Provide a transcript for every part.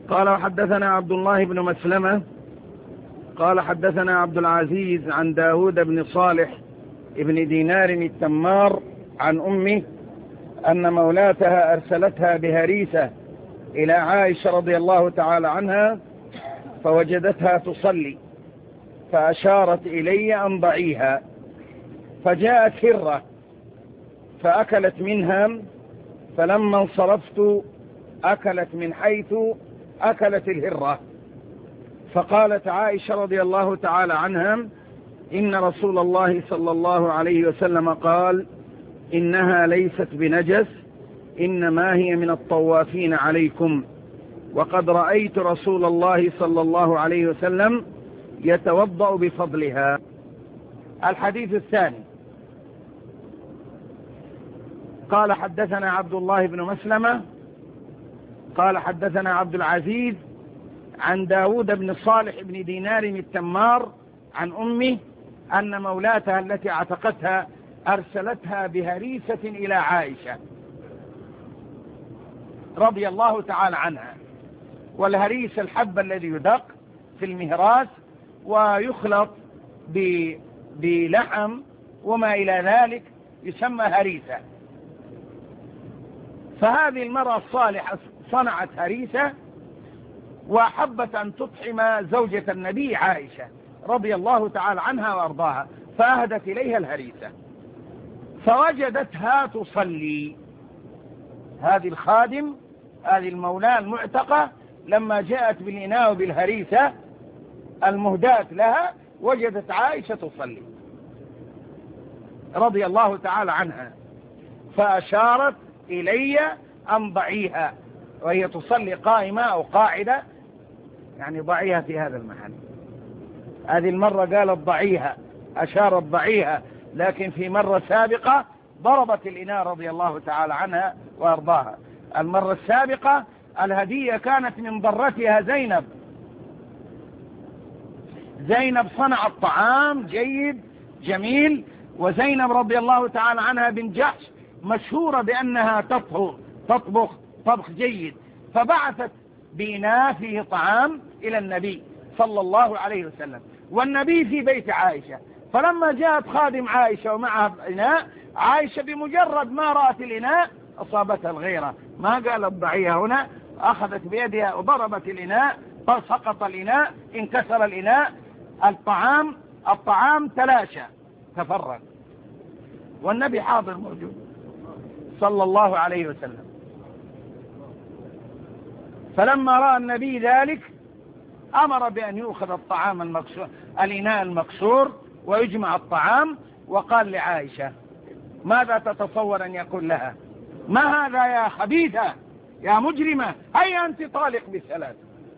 قال وحدثنا عبد الله بن مسلمة قال حدثنا عبد العزيز عن داود بن صالح ابن دينار التمار عن أمه أن مولاتها أرسلتها بهريسة إلى عائشة رضي الله تعالى عنها فوجدتها تصلي فأشارت إلي أن ضعيها، فجاءت هرة فأكلت منها، فلما انصرفت أكلت من حيث أكلت الهرة. فقالت عائشة رضي الله تعالى عنها إن رسول الله صلى الله عليه وسلم قال إنها ليست بنجس إنما هي من الطوافين عليكم، وقد رأيت رسول الله صلى الله عليه وسلم يتوضأ بفضلها. الحديث الثاني قال حدثنا عبد الله بن مسلمة قال حدثنا عبد العزيز عن داود بن صالح بن دينار التمار عن أمه أن مولاتها التي اعتقتها أرسلتها بهريسة إلى عائشة رضي الله تعالى عنها. والهريس الحب الذي يدق في المهراس ويخلط بلحم وما إلى ذلك يسمى هريسة. فهذه المرأة الصالحة صنعت هريسة وحبت أن تطعم زوجة النبي عائشة رضي الله تعالى عنها وأرضاها، فأهدت إليها الهريسة فوجدتها تصلي. هذه الخادم هذه المولاة المعتقة لما جاءت بالإناء وبالهريسة المهداة لها وجدت عائشة تصلي رضي الله تعالى عنها، فأشارت إلي أن ضعيها، وهي تصلي قائمة أو قاعدة، يعني ضعيها في هذا المحل. هذه المرة قالت ضعيها، أشارت ضعيها، لكن في مرة سابقة ضربت الإناء رضي الله تعالى عنها وأرضاها. المرة السابقة الهدية كانت من ضرتها زينب صنعت طعام جيد جميل، وزينب رضي الله تعالى عنها بنت جحش مشهورة بأنها تطبخ طبخ جيد، فبعثت بإناء فيه طعام إلى النبي صلى الله عليه وسلم، والنبي في بيت عائشة. فلما جاءت خادم عائشة ومعها إناء، عائشة بمجرد ما رأت الإناء أصابتها الغيرة، ما قالت ضعيها هنا، أخذت بيدها وضربت الإناء فسقط الإناء، انكسر الإناء، الطعام تلاشى تفرق، والنبي حاضر موجود صلى الله عليه وسلم. فلما رأى النبي ذلك أمر بأن يؤخذ الطعام المكسور، الإناء المكسور، ويجمع الطعام، وقال لعائشة ماذا تتصور أن يقول لها؟ ما هذا يا خبيثة يا مجرمة، هيا أنت طالق بالثلاث.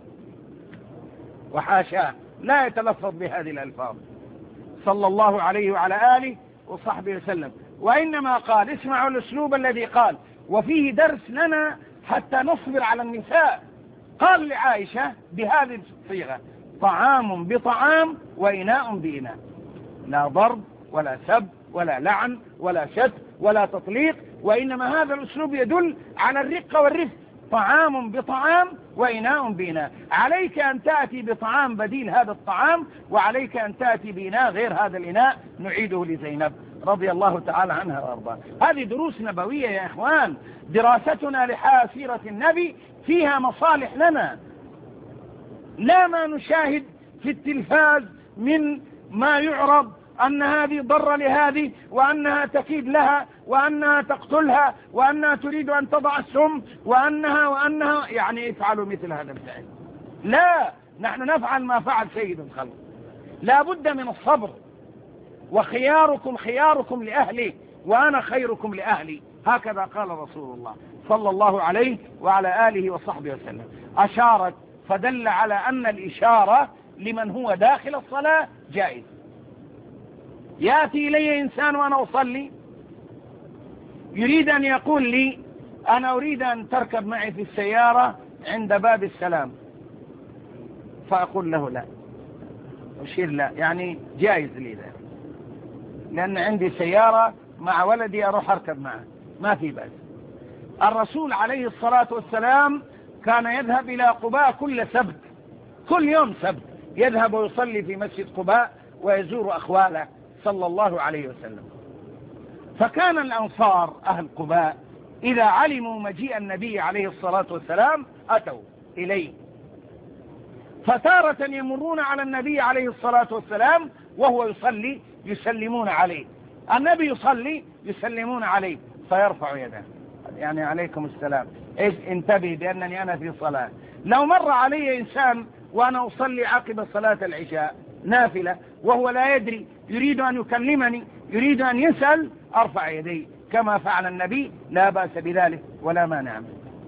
وحاشاه لا يتلفظ بهذه الألفاظ صلى الله عليه وعلى آله وصحبه وسلم، وإنما قال اسمعوا الأسلوب الذي قال، وفيه درس لنا حتى نصبر على النساء. قال لعائشة بهذه الصيغة طعام بطعام وإناء بإناء، لا ضرب ولا سب ولا لعن ولا شتم ولا تطليق، وإنما هذا الأسلوب يدل على الرقة والرفق. طعام بطعام وإناء بإناء، عليك أن تأتي بطعام بديل هذا الطعام، وعليك أن تأتي بإناء غير هذا الإناء نعيده لزينب رضي الله تعالى عنها وأرضاها. هذه دروس نبوية يا إخوان، دراستنا لسيرة النبي فيها مصالح لنا، لا ما نشاهد في التلفاز من ما يعرض أن هذه ضر لهذه، وأنها تكيد لها، وأنها تقتلها، وأنها تريد أن تضع السم، وأنها يعني افعلوا مثل هذا الفعل. لا، نحن نفعل ما فعل سيد الخلق. لا بد من الصبر، وخياركم خياركم لأهلي وأنا خيركم لأهلي، هكذا قال رسول الله صلى الله عليه وعلى آله وصحبه وسلم. أشارت، فدل على أن الإشارة لمن هو داخل الصلاة جائز. يأتي إلي إنسان وأنا أصلي يريد أن يقول لي أنا أريد أن تركب معي في السيارة عند باب السلام، فأقول له لا، أشير لا، يعني جائز لي ذلك، لأن عندي سيارة مع ولدي أروح أركب معه، ما في بأس. الرسول عليه الصلاة والسلام كان يذهب إلى قباء كل سبت، كل يوم سبت يذهب ويصلي في مسجد قباء ويزور أخواله صلى الله عليه وسلم. فكان الأنصار أهل قباء إذا علموا مجيء النبي عليه الصلاة والسلام أتوا إليه، فتارة يمرون على النبي عليه الصلاة والسلام وهو يصلي يسلمون عليه، النبي يصلي يسلمون عليه فيرفع يده، يعني عليكم السلام، انتبه بأنني أنا في صلاة. لو مر علي إنسان وأنا أصلي عقب صلاة العشاء نافلة وهو لا يدري، يريد أن يكلمني، يريد أن يسأل، أرفع يدي كما فعل النبي، لا بأس بذلك ولا مانع.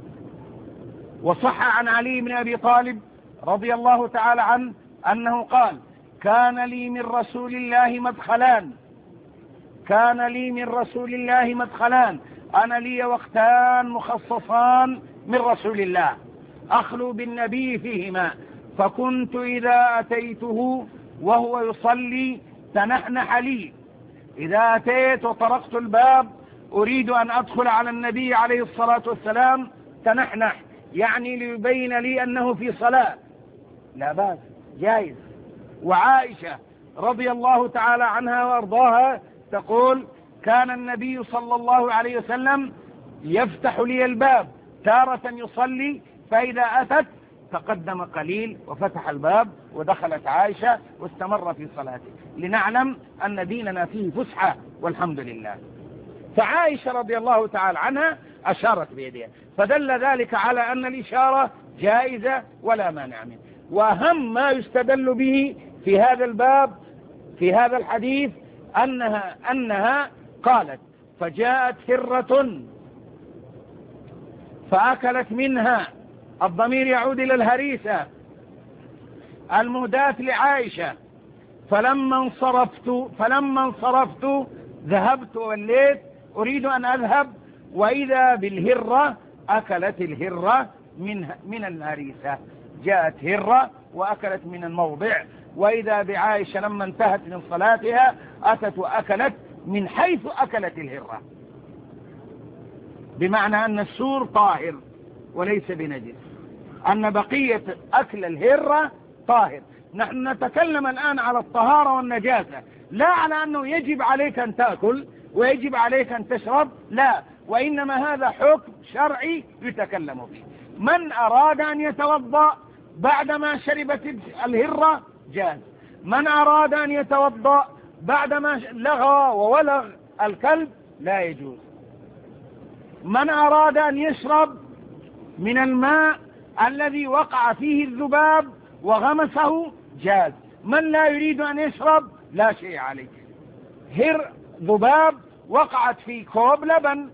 وصح عن علي بن أبي طالب رضي الله تعالى عنه أنه قال: كان لي من رسول الله مدخلان، كان لي من رسول الله مدخلان، أنا لي وقتان مخصصان من رسول الله أخلو بالنبي فيهما، فكنت إذا أتيته وهو يصلي تنحنح لي، إذا أتيت وطرقت الباب أريد أن أدخل على النبي عليه الصلاة والسلام تنحنح، يعني ليبين لي أنه في صلاة، لا بأس، جائز. وعائشة رضي الله تعالى عنها وأرضاها تقول: كان النبي صلى الله عليه وسلم يفتح لي الباب تارة يصلي، فإذا أتت تقدم قليل وفتح الباب ودخلت عائشة واستمر في صلاته، لنعلم أن ديننا فيه فسحة والحمد لله. فعائشة رضي الله تعالى عنها أشارت بيدها، فدل ذلك على أن الإشارة جائزة ولا مانع منه. وأهم ما يستدل به في هذا الباب في هذا الحديث أنها قالت: فجاءت هرة فأكلت منها، الضمير يعود إلى الهريسة المهداة لعائشة، فلما انصرفت ذهبت ووليت أريد أن أذهب، وإذا بالهرة أكلت الهرة من الهريسة، جاءت هرة وأكلت من الموضع، وإذا بعائشة لما انتهت من صلاتها أتت وأكلت من حيث أكلت الهرة، بمعنى أن السور طاهر وليس بنجس، أن بقية أكل الهرة طاهر. نحن نتكلم الآن على الطهارة والنجاسة، لا على أنه يجب عليك أن تأكل ويجب عليك أن تشرب، لا، وإنما هذا حكم شرعي يتكلم فيه. من أراد أن يتوضأ بعدما شربت الهرة جاز، من أراد أن يتوضأ بعدما لغى وولغ الكلب لا يجوز، من أراد أن يشرب من الماء الذي وقع فيه الذباب وغمسه جاز، من لا يريد أن يشرب لا شيء عليه. ذباب وقعت في كوب لبن،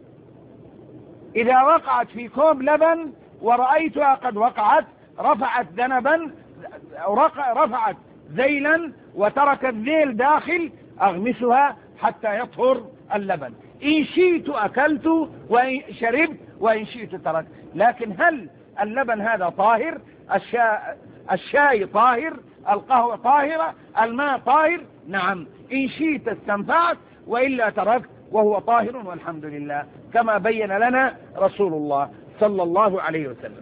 إذا وقعت في كوب لبن ورأيتها قد وقعت، رفعت ذنبا، رفعت ذيلا وتركت ذيل داخل، أغمسها حتى يطهر اللبن، إن شئت أكلت وإن شربت وإن شئت تركت. لكن هل اللبن هذا طاهر؟ الشاي طاهر، القهوة طاهرة، الماء طاهر، نعم، إن شئت استنفعت وإلا تركت وهو طاهر والحمد لله، كما بين لنا رسول الله صلى الله عليه وسلم.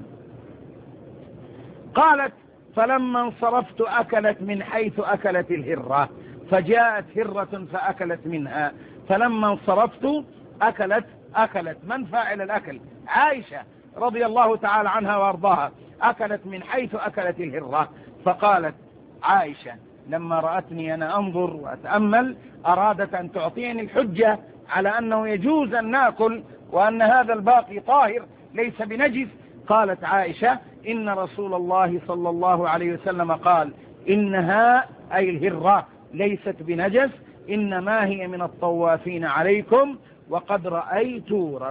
قالت: فلما انصرفت أكلت من حيث أكلت الهرة، فجاءت هرة فأكلت منها، فلما انصرفت أكلت من فاعل الأكل؟ عائشة رضي الله تعالى عنها وارضاها، أكلت من حيث أكلت الهرة. فقالت عائشة: لما رأتني أنا أنظر وأتأمل أرادت أن تعطيني الحجة على أنه يجوز أن نأكل وأن هذا الباقي طاهر ليس بنجس. قالت عائشة: إن رسول الله صلى الله عليه وسلم قال: إنها أي الهرة ليست بنجس، إنما هي من الطوافين عليكم، وقد رأيت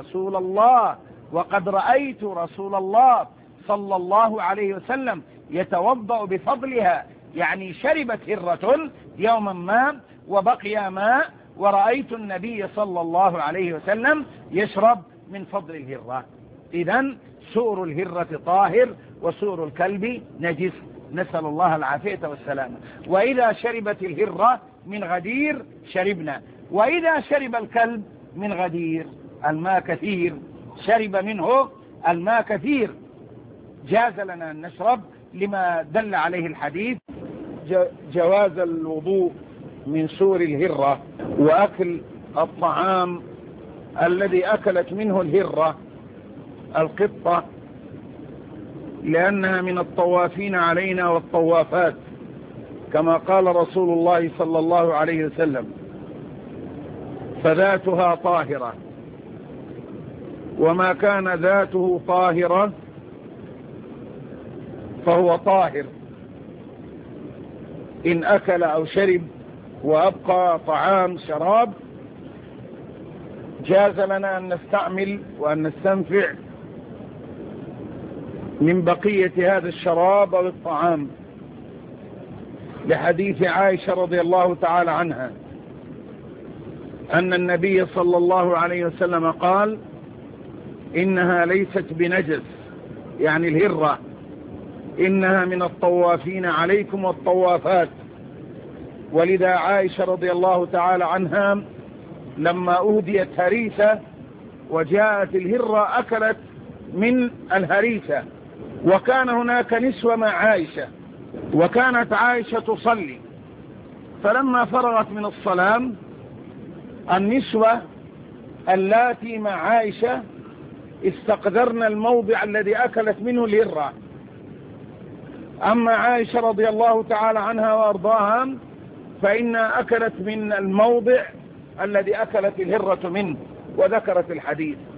رسول الله صلى الله عليه وسلم يتوضأ بفضلها، يعني شربت هرة يوما ما وبقي ماء، ورأيت النبي صلى الله عليه وسلم يشرب من فضل الهرة. إذن سؤر الهرة طاهر وسؤر الكلب نجس، نسأل الله العافية والسلامة. وإذا شربت الهرة من غدير شربنا، وإذا شرب الكلب من غدير الماء كثير، شرب منه الماء كثير، جاز لنا أن نشرب لما دل عليه الحديث، جواز الوضوء من سور الهرة وأكل الطعام الذي أكلت منه الهرة القطة، لأنها من الطوافين علينا والطوافات، كما قال رسول الله صلى الله عليه وسلم: فذاتها طاهرة، وما كان ذاته طاهرة فهو طاهر إن أكل أو شرب وأبقى طعام شراب، جاز لنا أن نستعمل وأن نستنفع من بقية هذا الشراب أو الطعام، لحديث عائشة رضي الله تعالى عنها أن النبي صلى الله عليه وسلم قال: إنها ليست بنجس، يعني الهرة، إنها من الطوافين عليكم والطوافات. ولذا عائشة رضي الله تعالى عنها لما أهديت هريسة وجاءت الهرة أكلت من الهريسة، وكان هناك نسوة مع عائشة، وكانت عائشة تصلي، فلما فرغت من الصلاة النسوة اللاتي مع عائشة استقذرن الموضع الذي أكلت منه الهرة، أما عائشة رضي الله تعالى عنها وأرضاها فإنها أكلت من الموضع الذي أكلت الهرة منه، وذكرت الحديث.